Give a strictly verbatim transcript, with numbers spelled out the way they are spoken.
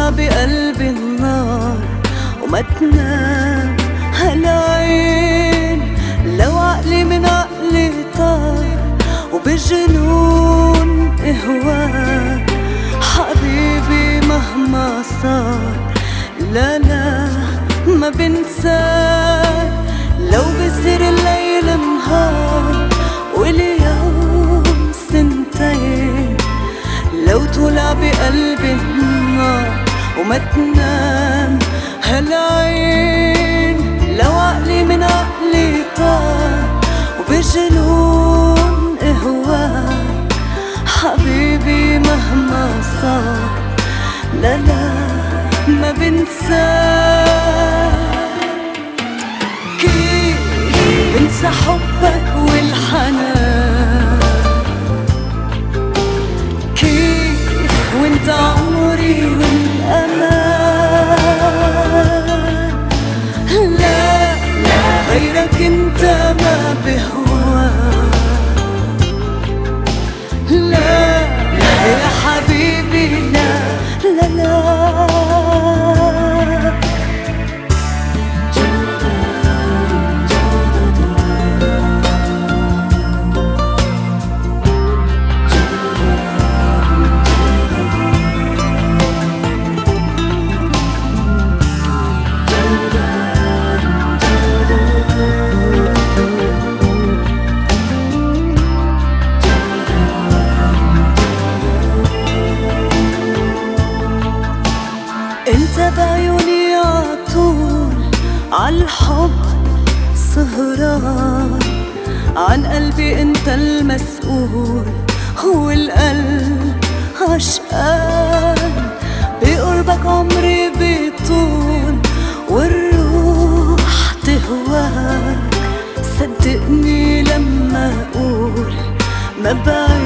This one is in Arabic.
تولع بقلبي النار وما تنام هالعين. لو عقلي من عقلي طار وبالجنون اهواك حبيبي مهما صار، لا لا ما بنساك. لو بصير الليل نهار واليوم سنتين، لو تولع بقلبي النار وما تنام هالعين. لو عقلي من عقلي طار وبالجنون اهواك حبيبي مهما صار، لا لا ما بنساك. كيف بنسى حبك والحنان، كيف وانت عمري والأمان. لا لا غيرك انت ما بهواك، لا لا يا حبيبي لا لا لا. انت بعيوني عطول عالحب سهران، عن قلبي انت المسؤول والقلب عشقان. بقربك عمري بيطول والروح تهواك، صدقني لما اقول ما بعيد